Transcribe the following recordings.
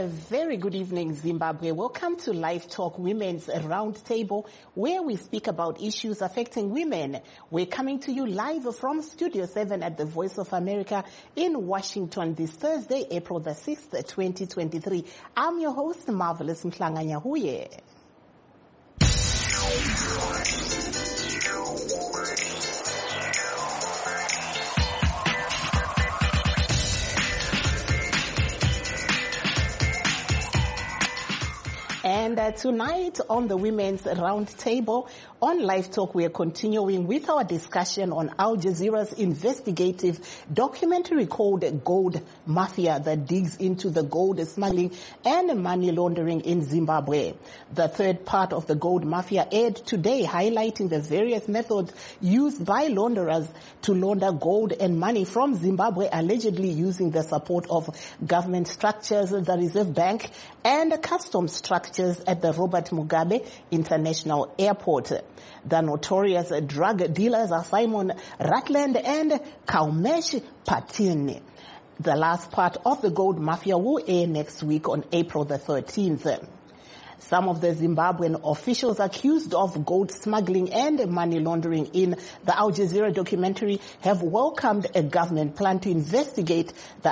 a very good evening, Zimbabwe. Welcome to Live Talk Women's Roundtable, where we speak about issues affecting women. We're coming to you live from Studio 7 at the Voice of America in Washington this Thursday, April the 6th, 2023. I'm your host, Marvelous Mklanganyahuye. And tonight on the Women's Roundtable on Live Talk, we are continuing with our discussion on Al Jazeera's investigative documentary called Gold Mafia that digs into the gold smuggling and money laundering in Zimbabwe. The third part of the Gold Mafia aired today, highlighting the various methods used by launderers to launder gold and money from Zimbabwe, allegedly using the support of government structures, the Reserve Bank, and customs structures at the Robert Mugabe International Airport. The notorious drug dealers are Simon Rutland and Kaumesh Patin. The last part of the Gold Mafia will air next week on April the 13th. Some of the Zimbabwean officials accused of gold smuggling and money laundering in the Al Jazeera documentary have welcomed a government plan to investigate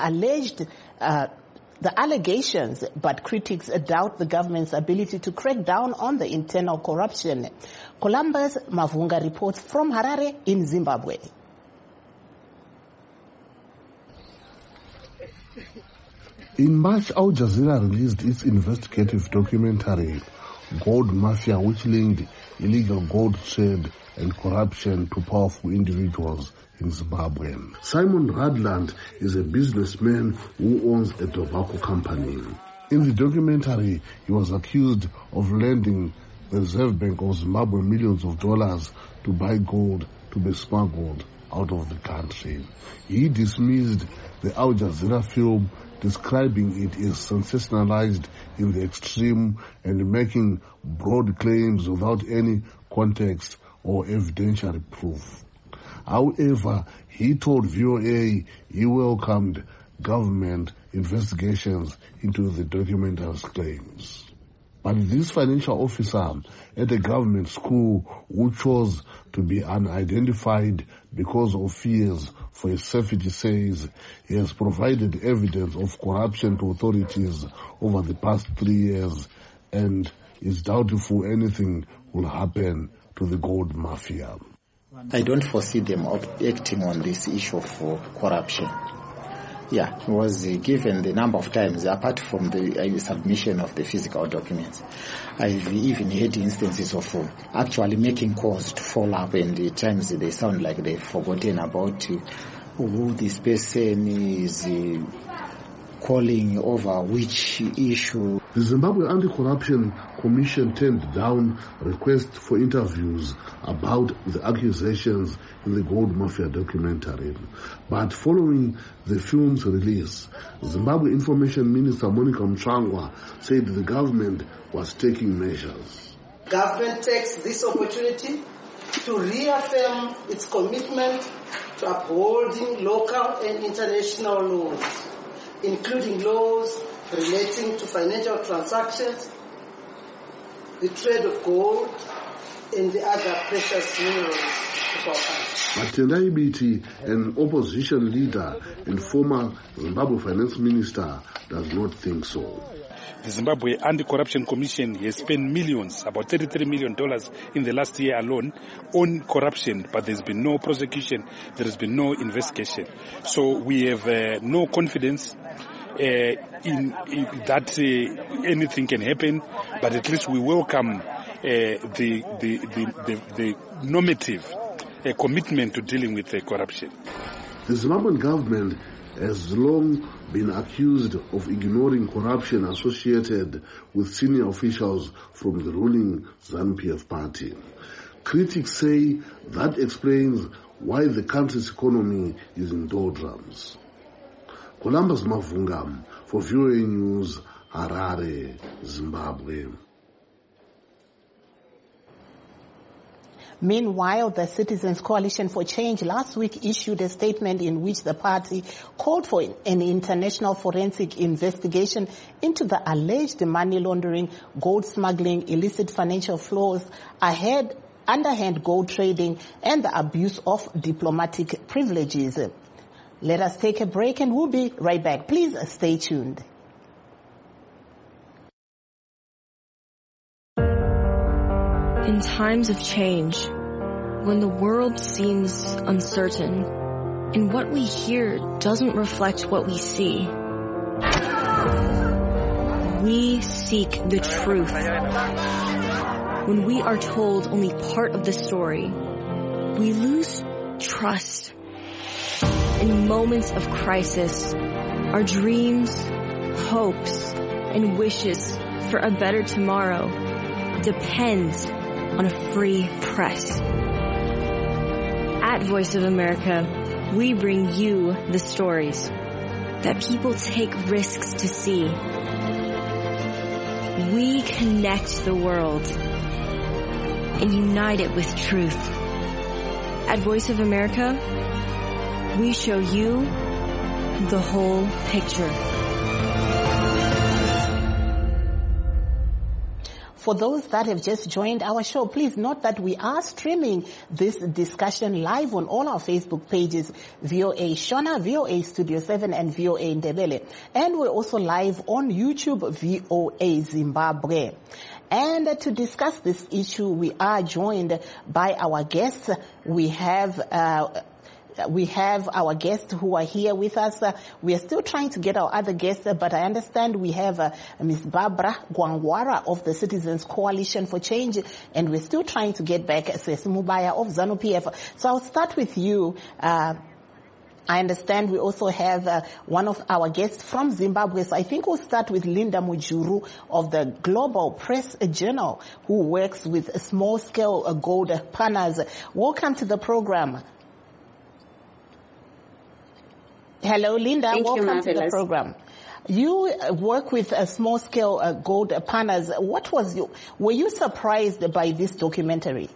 the allegations, but critics doubt the government's ability to crack down on the internal corruption. Columbus Mavunga reports from Harare in Zimbabwe. In March, Al Jazeera released its investigative documentary, Gold Mafia, which linked illegal gold trade and corruption to powerful individuals in Zimbabwe. Simon Rutland is a businessman who owns a tobacco company. In the documentary, he was accused of lending the Reserve Bank of Zimbabwe millions of dollars to buy gold to be smuggled out of the country. He dismissed the Al Jazeera film, describing it as sensationalized in the extreme and making broad claims without any context or evidentiary proof. However, he told VOA he welcomed government investigations into the documentary's claims. But this financial officer at a government school who chose to be unidentified because of fears for his safety says he has provided evidence of corruption to authorities over the past 3 years and is doubtful anything will happen to the gold mafia. I don't foresee them acting on this issue of corruption. Yeah, it was given the number of times, apart from the submission of the physical documents. I've even had instances of actually making calls to follow up, and at times they sound like they've forgotten about who this person is calling over which issue. The Zimbabwe Anti-Corruption Commission turned down requests for interviews about the accusations in the Gold Mafia documentary. But following the film's release, Zimbabwe Information Minister Monica Mtsvangwa said the government was taking measures. Government takes this opportunity to reaffirm its commitment to upholding local and international laws, including laws relating to financial transactions, the trade of gold, and the other precious minerals of our country. But Tendai Biti, an opposition leader and former Zimbabwe finance minister, does not think so. The Zimbabwe Anti-Corruption Commission has spent millions, about $33 million in the last year alone, on corruption, but there's been no prosecution, there has been no investigation. So we have no confidence in that anything can happen, but at least we welcome the normative commitment to dealing with corruption. The Zimbabwean government has long been accused of ignoring corruption associated with senior officials from the ruling ZANU-PF party. Critics say that explains why the country's economy is in doldrums. Columbus Mavunga for VOA News, Harare, Zimbabwe. Meanwhile, the Citizens Coalition for Change last week issued a statement in which the party called for an international forensic investigation into the alleged money laundering, gold smuggling, illicit financial flows, underhand gold trading, and the abuse of diplomatic privileges. Let us take a break and we'll be right back. Please stay tuned. In times of change, when the world seems uncertain and what we hear doesn't reflect what we see, we seek the truth. When we are told only part of the story, we lose trust. In moments of crisis, our dreams, hopes, and wishes for a better tomorrow depends on a free press. At Voice of America, we bring you the stories that people take risks to see. We connect the world and unite it with truth. At Voice of America, we show you the whole picture. For those that have just joined our show, please note that we are streaming this discussion live on all our Facebook pages, VOA Shona, VOA Studio 7, and VOA Ndebele. And we're also live on YouTube, VOA Zimbabwe. And to discuss this issue, we are joined by our guests. We have our guests who are here with us. We are still trying to get our other guests, but I understand we have Ms. Barbara Gwangwara of the Citizens Coalition for Change, and we're still trying to get back Sesi Mubaya of ZANU-PF. So I'll start with you. I understand we also have one of our guests from Zimbabwe. So I think we'll start with Linda Mujuru of the Global Press Journal, who works with small-scale gold panels. Welcome to the program. Hello, Linda. Welcome to the program. You work with small-scale gold panels. Were you surprised by this documentary?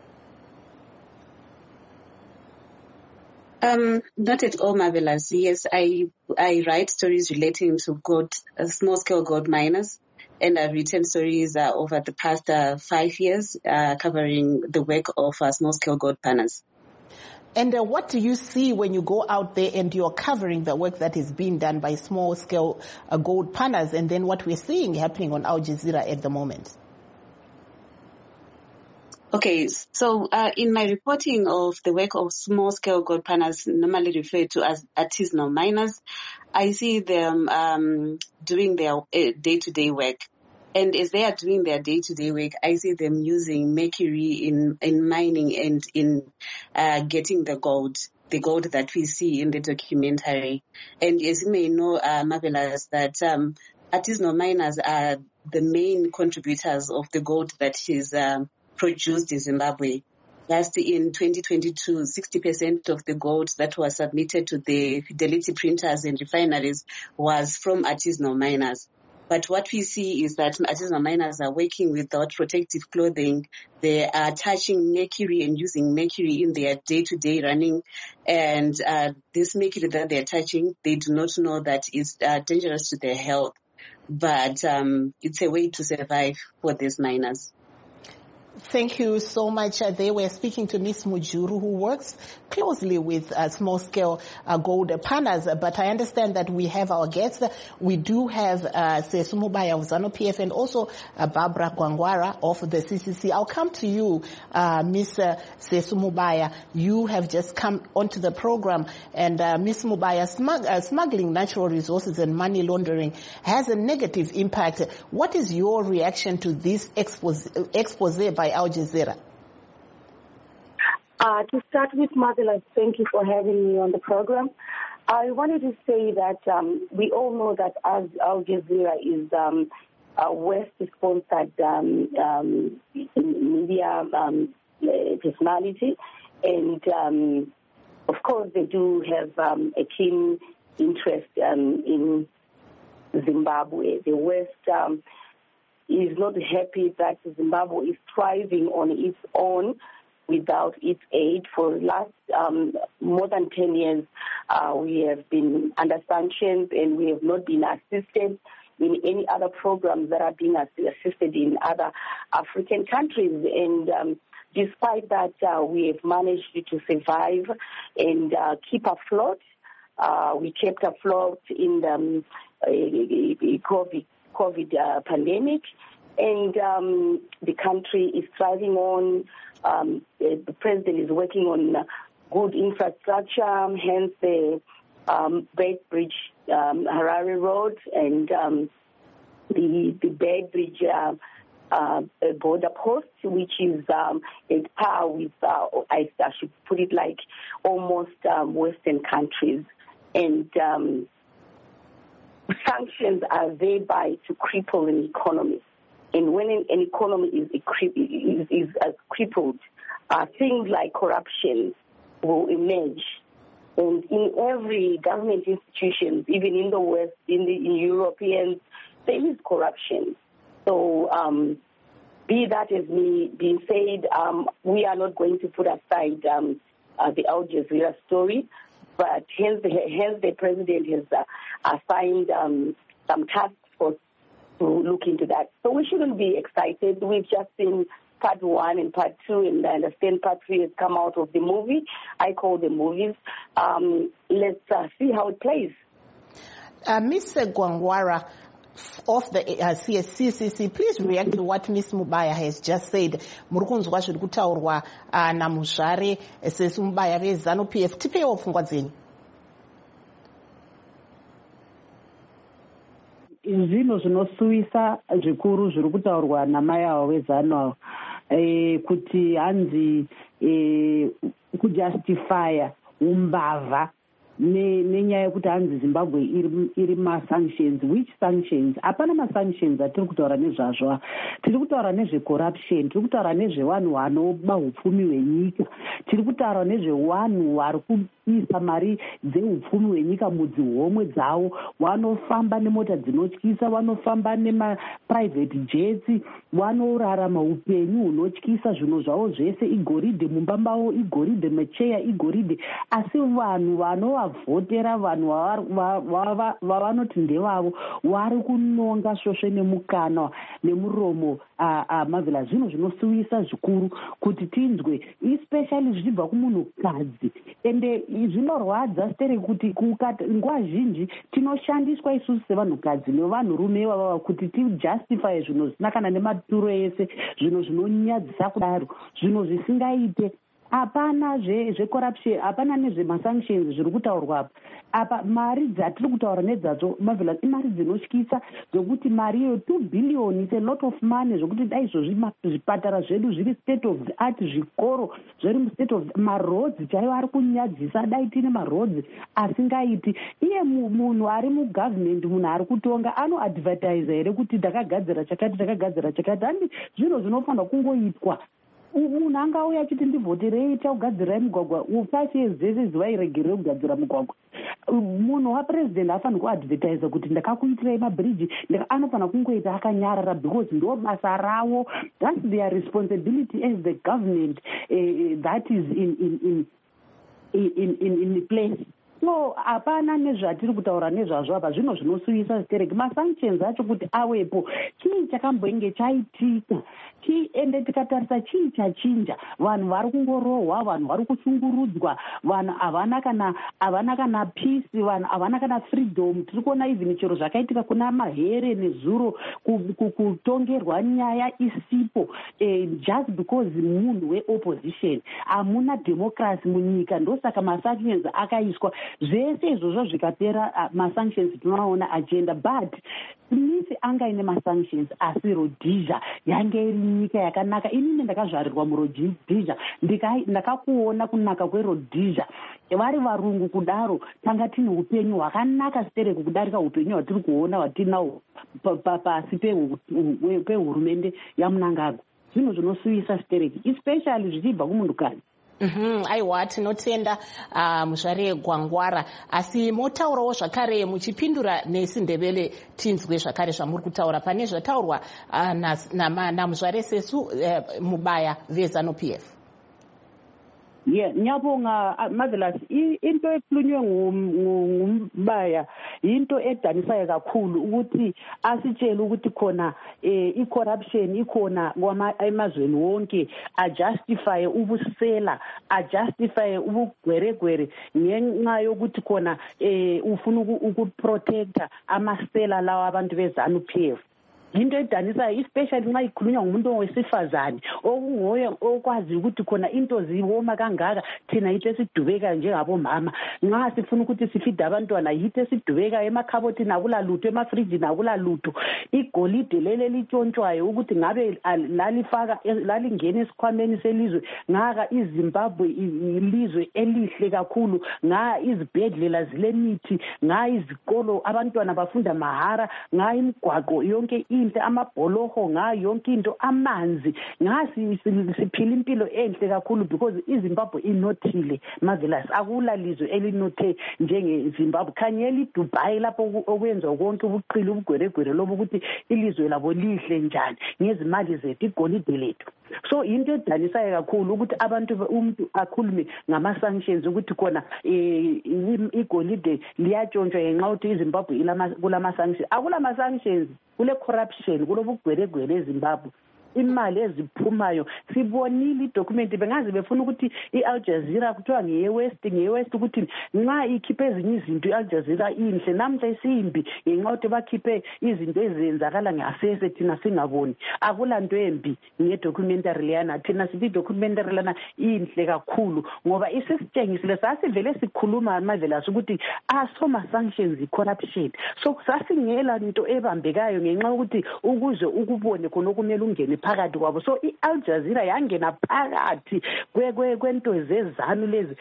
Not at all, Marvelous. Yes, I write stories relating to small-scale gold miners, and I've written stories over the past 5 years covering the work of small-scale gold panels. And what do you see when you go out there and you're covering the work that is being done by small-scale gold panels, and then what we're seeing happening on Al Jazeera at the moment? Okay, so in my reporting of the work of small-scale gold panels, normally referred to as artisanal miners, I see them doing their day-to-day work. And as they are doing their day-to-day work, I see them using mercury in mining and in getting the gold that we see in the documentary. And as you may know, Marvelous, that artisanal miners are the main contributors of the gold that is produced in Zimbabwe. Last in 2022, 60% of the gold that was submitted to the fidelity printers and refineries was from artisanal miners. But what we see is that artisanal miners are working without protective clothing. They are touching mercury and using mercury in their day-to-day running. And this mercury that they're touching, they do not know that it's dangerous to their health. But it's a way to survive for these miners. Thank you so much. They were speaking to Ms. Mujuru, who works closely with small-scale gold panels. But I understand that we have our guests. We do have Sesi Mubaya of ZANU-PF and also Barbara Gwangwara of the CCC. I'll come to you, Ms. Sesi Mubaya. You have just come onto the program. And Ms. Mubaya, smuggling natural resources and money laundering has a negative impact. What is your reaction to this expose by Al Jazeera? To start with, Marvelous, thank you for having me on the program. I wanted to say that we all know that as Al Jazeera is a West-sponsored media personality, and of course they do have a keen interest in Zimbabwe. The West is not happy that Zimbabwe is thriving on its own without its aid. For the last more than 10 years, we have been under sanctions and we have not been assisted in any other programs that are being assisted in other African countries. And despite that, we have managed to survive and keep afloat. We kept afloat in the COVID pandemic, and the country is thriving on. The president is working on good infrastructure, hence the Beitbridge Harare Road and the Beitbridge border post, which is at par with, I should put it like, almost Western countries. And sanctions are thereby to cripple an economy. And when an economy is crippled, things like corruption will emerge. And in every government institution, even in the West, in Europeans, there is corruption. So, be that as being said, we are not going to put aside the Al Jazeera story, but hence the president has assigned some task force to look into that. So we shouldn't be excited. We've just seen part 1 and part 2, and I understand part 3 has come out of the movie. I call them movies. Let's see how it plays. Ms. Gwangwara of the CCC, please react to what Ms. Mubaya has just said. Murukunzwa zviri kutaurwa naMuzvare sesu Mubaya veZANU PF. Tipewo pfungwa dzenyu. Zvinhu zvinosuwisa zvikuru zviri kutaurwa namai avo veZANU kuti hanzi kujustifya umbavha nenyaya yekuti hanzi Zimbabwe iri masanctions. Which sanctions? Hapana masanctions atiri kutaura nezvazvo. Tiri kutaura nezvecorruption, tiri kutaura nezvevanhu vanoba upfumi hwenyika, tiri kutaura nezvevanhu vari kuisa mari dzeupfumi hwenyika mudzihomwe dzavo, vanofamba nemota dzinotyisa, vanofamba nemaprivate jets, vanorarama upenyu hunotyisa, zvinhu zvavo zvese igoridhe, mumba mavo igoridhe, macheya igoridhe, asi vanhu vanovavhotera, vanhu vavanoti ndevavo, vari kunonga svosve nemukana nemuromo mavhila. Zvinhu zvinosuwisa zvikuru kuti tinzwe, especially zvichibva kumunhukadzi. Ende zvinorwadza stere kuti nguva zhinji tinoshandiswa isusu sevanhukadzi nevanhurume ivava kuti tijustify zvinhu zvisina kana nematuro ese, zvinhu zvinonyadzisa kudaro, zvinhu zvisingaite. Hapana zvecorruption, hapana nezvemasanctions zviri kutaurwa apa. Mari dzatiri kutaura nedzadzo mavhila imari dzinotyisa, zvokuti mari iyo 2 billion is a lot of money, zvokuti dai izvozvi zvipatara zvedu zviri state of the art, zvikoro zviri state of the maroads chaivo ari kunyadzisa, dai tine maroads asingaiti. Iye munhu ari mugovernment, munhu ari kutonga, anoadvertisa here kuti takagadzira chakati, takagadzira chakati. Handi zvinhu zvinofanira kungoitwa. Munhu angauya achiti ndivhoterei takugadzira mugwagwa 5 years dzese zvivairegerere kugadzira mugwagwa. Munhu wapresident hafaniri kuadvertisa kuti ndakakuitirei mabridge, anofanira kungoita akanyarara because ndo basa ravo. That's their responsibility as the government that is in place. So hapana nezvatiri kutaura nezvazvo apa, zvinhu zvinosuwisa zitereki. Masanctions acho kuti awepo, chii chakambonge chaitika, ende tikatarisa chii chachinja. Vanhu vari kungorohwa, vanhu vari kusungurudzwa, vanhu havana kana peace, vanhu havana kana freedom. Tiri kuona even chero zvakaitika kuna Mahere neZuro, kutongerwa nyaya isipo just because munhu weopposition. Hamuna democracy munyika, ndosaka masanctions akaiswa. Zvese izvozvo zvikapera masanctions tinoona agenda, but Smith anga ine masanctions asi Rhodesia yange iri nyika yakanaka. Inini ndakazvarirwa muRhodesia, ndakakuona kunaka kweRhodesia. Vari varungu kudaro tanga tine upenyu hwakanaka sitereki kudarika upenyu hwatiri kuona hwatinahwo pasi pehurumende yaMnangagwa. Zvinhu zvinosuwisa sitereki, especially zvichibva kumunhukadzi. Aiwa, tinotenda Muzvare Gwangwara, asi motaurawo zvakare muchipindura nesi Ndebele tinzwe zvakare zvamuri kutaura pane zvataurwa naMuzvare sesu Mubaya veZANU PF. Ngiyabonga Marvelous. Into ekhulunywe ngumbaya into edanisayo kakhulu ukuthi asitshele ukuthi khona i-corruption ikhona emazweni wonke, ajustify ubusela, ajustify ubugweregwere ngenxa yokuthi khona ufuna ukuprotecta amasela lawa abantu beZANU-PF. Into edanisayo especially nxa ikhulunywa ngumuntu owesifazane okungoye okwazi ukuthi khona into ziwoma kangaka thina yitho esidubeka njengabomama. Nxa sifuna ukuthi sifide abantwana yitho esidubeka emakhabothini akulalutho, emafrijini akulalutho. Igolide lele litshontshwayo ukuthi ngabe lalingena esikhwameni selizwe ngaka iZimbabwe ilizwe elihle kakhulu, nga izibhedlela zilemithi, nga izikolo abantwana bafunda mahara, nga imigwaqo yonke amabholoho ngayo yonke into, amanzi ngasi siphila impilo enhle kakhulu because iZimbabwe inothile. Marvelous, akula lizwe elinothe njengeZimbabwe. Khanyela iDubai lapho okwenza konke ubuqili ubugweregwere lobo ukuthi ilizwe labo lihle njani ngezimali zethu, igolide lethu. So into edanisayo kakhulu ukuthi umuntu akhulume ngama-sanctions ukuthi khona igolide liyatshontshwa ngenxa ukuthi iZimbabwe kulama-sanctions. Akulama-sanctions, kule corruption, kulobugweregwere eZimbabwe. Imali eziphumayo sibonile idocument bengaze befuna ukuthi iAl Jazeera kuthiwa ngeyewest ukuthi nxa ikhiphe ezinye izinto iAl Jazeera inhle, namhla isimbi ngenxa ukuthi bakhiphe izinto ezenzakala ngasese thina singaboni. Akulanto embi ngedocumentary leyana, thina sithi documentary lana inhle kakhulu ngoba isisitshengisile sasivele sikhuluma Marvelous ukuthi asoma sanctions i-corruption. So sasingela into ebambekayo ngenxa ukuthi ukuze ukubone khona okumele ungene phakathi kwabo. So iAl Jazeera yangena phakathi kwento zeZANU lezi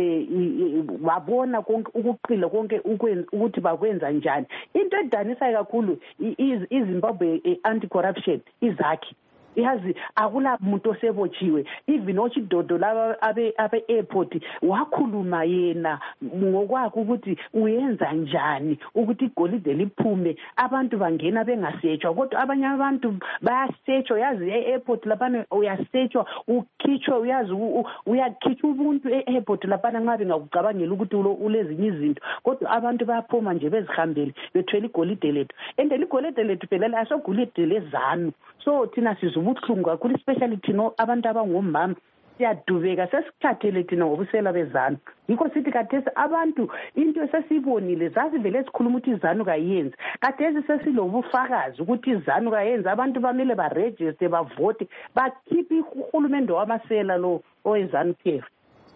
wabona konke ukuqila konke ukuthi bakwenza njani. Into edanisayo kakhulu iZimbabwe anti-corruption izakhi yazi akula muntu osebotshiwe. Even ochidodo laba abe-airport wakhuluma yena ngokwakho ukuthi uyenza njani ukuthi igolide liphume, abantu bangena bengasetshwa, kodwa abanye abantu bayasetshwa. Yazi e-airport lapha uyasetshwa ukhitshwe, uyazi uyakhitshwa ubuntu e-airport lapha nxa bengakucabangela ukuthi ulezinye izinto, kodwa abantu bayaphuma nje bezihambele bethwele igolide lethu. And igolide lethu phela asogolide leZANU. So thina sizubuhlungu kakhulu, especially thina abantu abangomama siyadubeka, sesikhathele thina ngobusela beZANU. Yikho sithi kathesi abantu into esesibonile zasivele sikhuluma ukuthi iZANU kayenzi, kathesi sesilobufakazi ukuthi iZANU kayenzi. Abantu bamele baregister, bavote, bakhiphe uhulumende wamasela lo oweZANU-PF.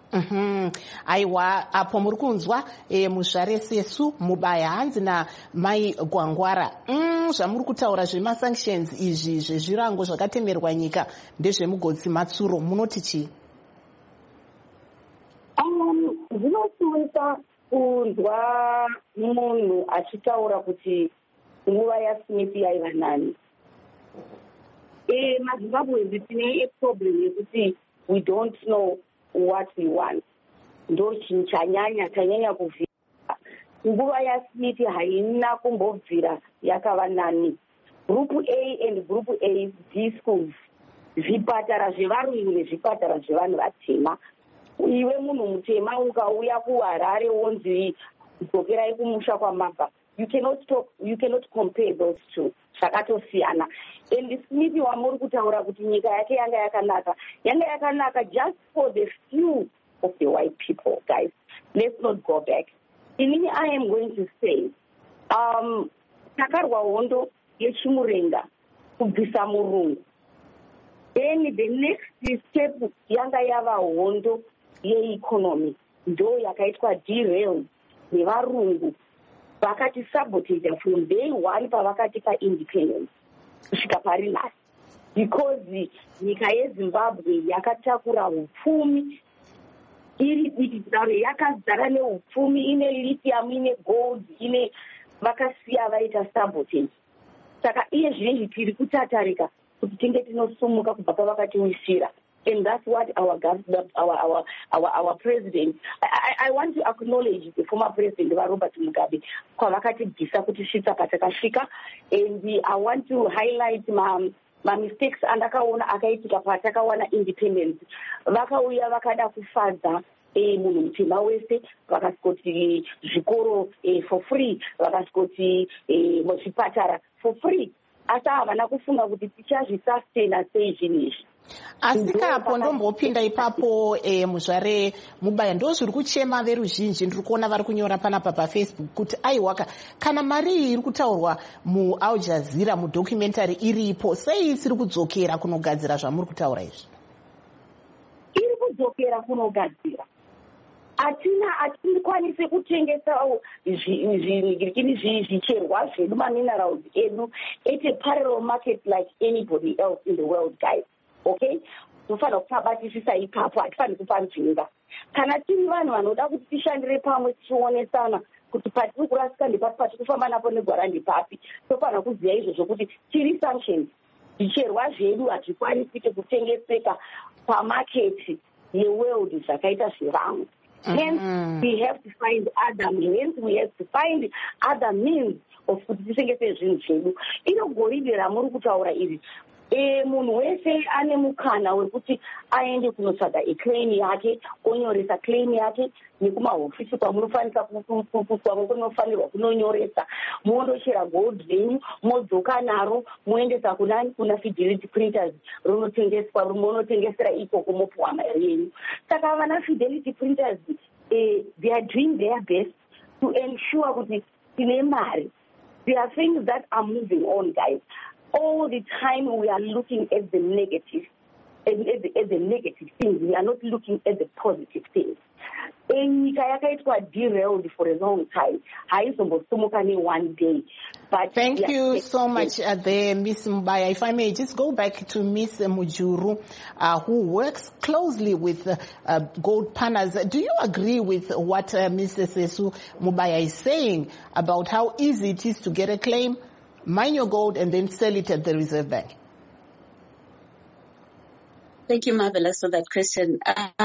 Aiwa, apo muri kunzwa muzvare sesu mubaya hanzi naMai Gwangwara. Zvamuri kutaura zvemasanctions izvi zvezvirango zvakatemerwa nyika ndezvemugodzi Matsuro, munoti chii? Zvinotsuwisa kunzwa munhu achitaura kuti nguva yaSmith yaiva nani. MaZimbabweans tine problem yekuti we don't know what we want. Ndo chanyanya kuvhira. Nguva yaSmith haina kumbobvira yakava nani. Group A and Group A D schools, zvipatara zvevarungu nezvipatara zvevanhu vatema. Iwe munhu mutema ukauya kuHarare wonzi dzokerai kumusha kwamabva. You cannot compare those two. Zvakatosiyana. And Smith wamuri kutaura kuti nyika yake yanga yakanaka just for the few of the white people. Guys, let's not go back. Inini I am going to say, takarwa hondo yechimurenga kubvisa murungu. Then the next step yanga yava hondo yeeconomy ndo yakaitwa derail nevarungu vakati sabotage from day one pavakatipa independence kusvika pari nhasi, because nyika yeZimbabwe yakatakura upfumi iri dikitare yakazara neupfumi, ine lithium, ine gold, ine vakasiya vaita sabotage. Saka iye zvinezvi tiri kutatarika kuti tinge tinosumuka kubva pavakatiwisira. And that's what our government, our president. I want to acknowledge the former president Robert Mugabe kwavakatibvisa kuti svitsa patakasvika, and I want to highlight mamistakes andakaona akaitika patakawana independence vakauya vakada kufadza munhu mutema wese vakasvikoti zvikoro for free vakasvikoti muzvipatara for free asi havana kufunga kuti tichazvisustena sei zvinhu izvi. Asi kapo ndombopinda ipapo muzvare Mubaya ndo zviri kuchema veruzhinji ndiri kuona vari kunyora panapa paFacebook kuti aiwaka kana mari iyi iri kutaurwa muAl Jazeera mudocumentary iripo sei isiri kudzokera kunogadzira zvamuri kutaura izvi? Iri kudzokera kunogadzira. Hatikwanisi kutengesa zvicherwa zvedu maminerals edu at a parallel market like anybody else in the world, guys. Okay? Tofanira kusabatisisa ipapo, hatifani kupa njinga. Kana tiri vanhu vanoda kuti tishandire pamwe tichionesana kuti patiri kurasika ndepati patiri kufamba napo negwara ndepapi. Tofanira kuziva izvozvo kuti tiri sanctions. Zvicherwa zvedu hazvikwanisi kutengeseka pamaketi yeworld zvakaita zvevamwe. Hence, we have to find other means. We have to find other means of kuti tisengese zvinhu zvedu. Inogoride ramuri kutaura iri. Munhu wese ane mukana wekuti aende kunotsvaga claim yake, onyoresa claim yake nekumahofisi kwamunofanira kwamunofanirwa kunonyoresa, mondochera gold renyu, modzoka naro, moendesa kunani kuna fidelity printers runotengeswa, rumonotengesera ikoko mopuwa mari yenyu. Saka vana fidelity printers they are doing their best to ensure kuti tine mari. There are things that are moving on, guys. All the time we are looking at the negative, at the negative things. We are not looking at the positive things. Nyika yakaitwa derailed for a long time. Haizombosumuka ne one day. But thank you so much there, Miss Mubaya. If I may just go back to Miss Mujuru, who works closely with gold partners. Do you agree with what Mr. Sesu Mubaya is saying about how easy it is to get a claim, mine your gold, and then sell it at the Reserve Bank? Thank you, Marvelous, for that question.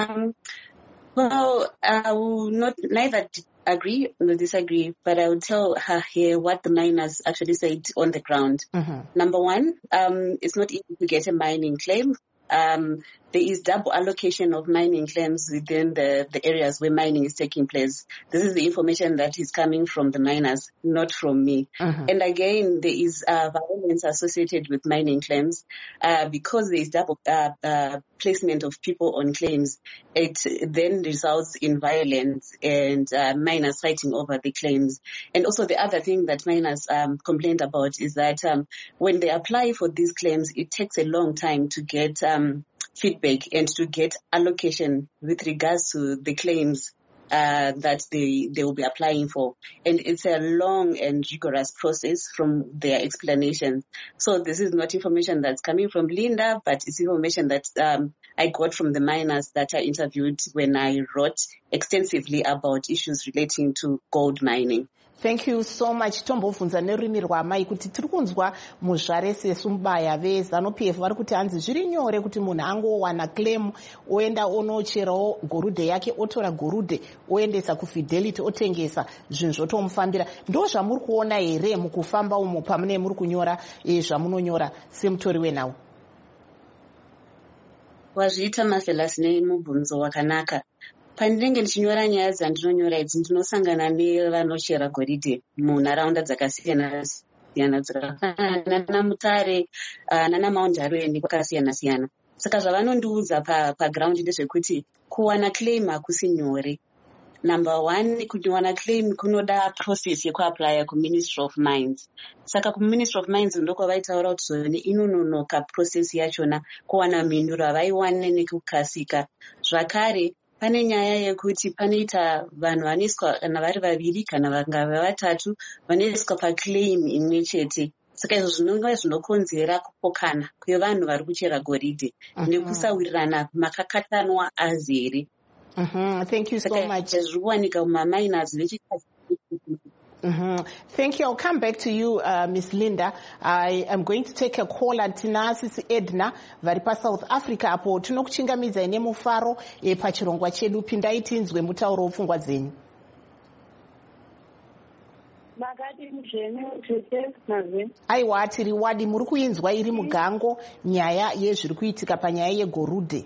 Well, I will neither agree nor disagree, but I will tell her here what the miners actually said on the ground. Number one, it's not easy to get a mining claim. There is double allocation of mining claims within the areas where mining is taking place. This is the information that is coming from the miners, not from me. And again, there is violence associated with mining claims because there is double placement of people on claims. It then results in violence and miners fighting over the claims. And also the other thing that miners complained about is that when they apply for these claims, it takes a long time to get feedback and to get allocation with regards to the claims that they will be applying for. And it's a long and rigorous process from their explanations. So this is not information that's coming from Linda, but it's information that I got from the miners that I interviewed when I wrote extensively about issues relating to gold mining. Thank you so much. Tombobvunza nerurimi rwamai kuti tiri kunzwa muzvare Sesu Mubaya veZANU-PF vari kuti hanzi zviri nyore kuti munhu angowana claim oenda onocherawo gorude yake otora gorude oendesa kuFidelity otengesa zvinhu zvotomufambira. Ndo zvamuri kuona here mukufamba umo pamune muri kunyora zvamunonyora semutori wenhau? Wazviita Marvelous nemubvunzo wakanaka. Pandinenge ndichinyora nyaya dzandinonyora idzi ndinosangana nevanochera goridhe munharaunda dzakasiyana siyana dzakafanana nana Mutare nana Mount Arwen kwakasiyana siyana. Saka zvavanondiudza paground ndezvekuti kuwana claim hakusi nyore. Number one, kuwana claim kunoda process yekuapply kuMinistry of Mines. Saka kuMinistry of Mines ndoko vaitaura kuti zone inononoka process yachona kuwana mhinduro havaiwane nekukasika. Zvakare pane nyaya yekuti panoita vanhu vanoiswa kana vari vaviri kana vangava vatatu vanoiswa paclaim imwe chete. Saka izvo zvinova zvinokonzera kupokana kwevanhu vari kuchera goridhe nekusawirirana makakatanwa azere. Thank you so much. Zvirikuwanika mumaminers vechikadzi. Thank you. I'll come back to you, Miss Linda. I am going to take a call at Sisi Edna varipa South Africa apo tinokuchingamidza ine mufaro pachirongwa chedu. Pindai tinzwe mutauro wepfungwa dzenyu. aiwa tiri wadi muri kuinzwa iri mugango nyaya yezviri kuitika panyaya yegorudhe.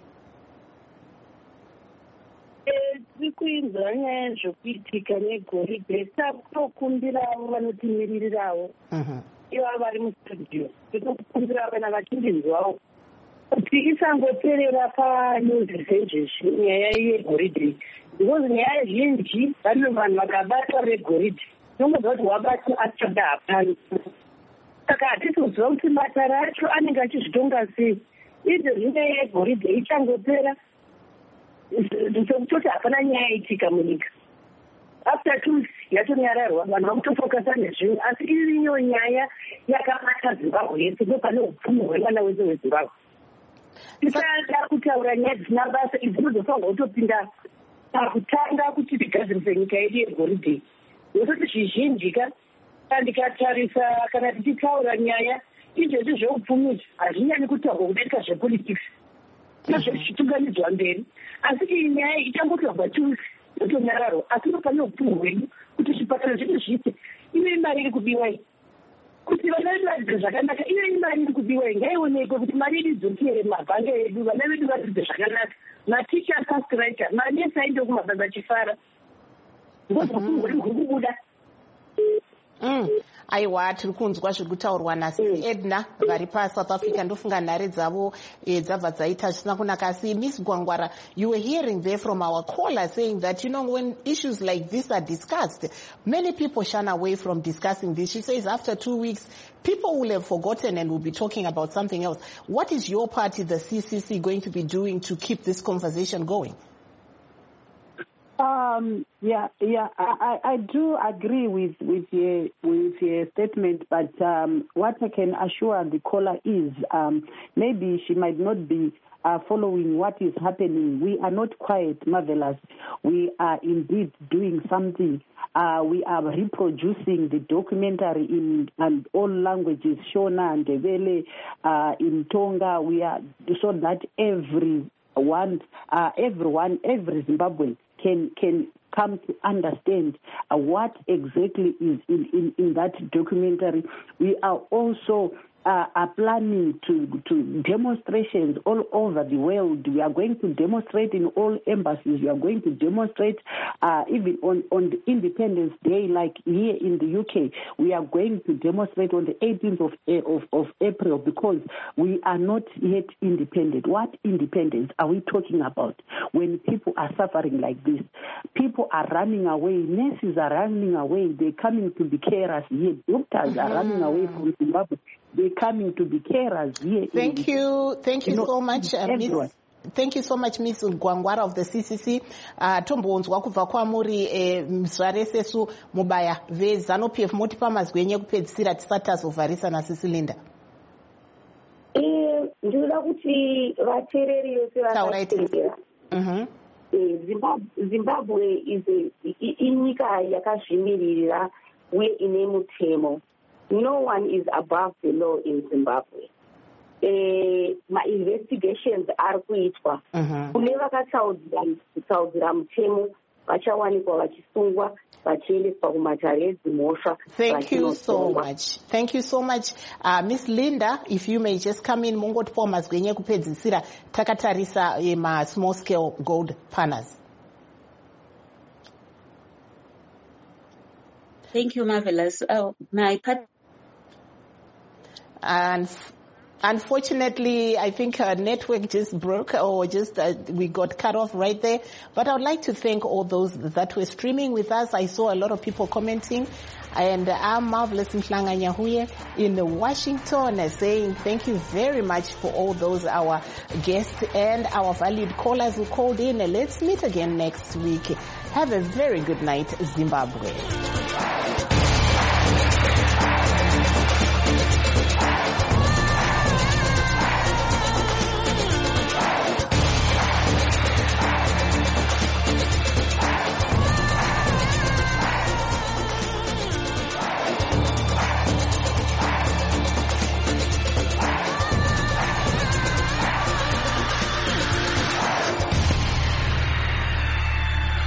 Tiri kuinzwa nyaya yezvokuitika negoridhe. Takutokumbira avo vanotimirirawo ivo vari mustudio, tinokumbira vana vachindinzwawo kuti isangoperera panyuzi sezvezvi nyaya yegoridhe, because nyaya zhinji vano vanhu vakabatwa regoridhe nongoziva kuti wabatwa achada hapana. Saka hatisi kuziva kuti matara acho anenge achizvitonga sei. Izvezvi nyaya yegoridhe ichangopera sokutoti hapana nyaya itika munyika. After 2 weeks yatonyararwa, vanhu vakutofokasa nezvimwe, asi iriyo nyaya yakabata Zimbabwe yese, ndopane upfumi hwemwana wese weZimbabwe. Tisada kutaura nyaya dzisina basa idzi dzinozofanirwa kutopinda pakutanga kuti tigadzirise nyika yedu yegoridhe. Nekuti zvizhinji ndikatarisa kana tichitaura nyaya izvezvi zveupfumi hazvinyanyi kutaurwa kudarika zvepolitics nezvechitunganidzwa mberi, asi iyi nyaya ichangotaurwa 2 weeks yotonyararwa, asi ndopane upfumi hwedu kuti zvipatara zvedu zviite. Ive mari iri kudiwa iyi kuti vana vedu vadzidze zvakanaka, ive mari iri kudiwa iyi ngaionekwe kuti mari iri idzoki here mumabhange edu, vana vedu vadzidze zvakanaka, matichers astrika, manesi ainde kumabasa achifara, ndozvupfumi hwedu huri kubuda. Aiwa tiri kunzwa zviri kutaurwa nasi Edna vari paSouth Africa. Ndofunga nhare dzavo dzabva dzaita zvisina kunaka. Asi Miss Gwangwara, you were hearing there from our caller saying that, you know, when issues like this are discussed, many people shun away from discussing this. She says after 2 weeks, people will have forgotten and will be talking about something else. What is your party, the CCC, going to be doing to keep this conversation going? I do agree with your statement, but what I can assure the caller is maybe she might not be following what is happening. We are not quiet, Marvelous. We are indeed doing something. We are reproducing the documentary in all languages, Shona and Ndebele, in Tonga. We are so that every Zimbabwean can come to understand what exactly is in that documentary. We are also are planning to demonstrations all over the world. We are going to demonstrate in all embassies. We are going to demonstrate even on the Independence Day, like here in the UK. We are going to demonstrate on the 18th of April, because we are not yet independent. What independence are we talking about when people are suffering like this? People are running away. Nurses are running away. They're coming to be carers here. Doctors are running away from Zimbabwe. They're coming to be carers here. Thank you so much, Miss. Thank you so much, Miss Gwangwara of the CCC. Tombonzwa kubva kwamuri mzvaresesu mubaya veZANU-PF moti pamazwi enye kupedzisira tisati tazovharisa naSisi Linda. Ndinoda kuti vateereri yose vakateerera. Zimbabwe inyika yakazvimirira uye ine mutemo. No one is above the law in Zimbabwe. Ma-investigations are kuitwa. Kune vakataudzira mutemo vachawanikwa vachisungwa vachiendeswa kumatare edzimhosva. Thank you so much. Thank you so much. Miss Linda, if you may just come in, mungotipawo mazwi enye kupedzisira takatarisa ma-small scale gold panels. Thank you, Marvelous. My part. And unfortunately, I think our network just broke, or just we got cut off right there. But I would like to thank all those that were streaming with us. I saw a lot of people commenting. And I'm Marvelous Mhlanganyahuye in Washington saying thank you very much for all those, our guests and our valued callers who called in. Let's meet again next week. Have a very good night, Zimbabwe.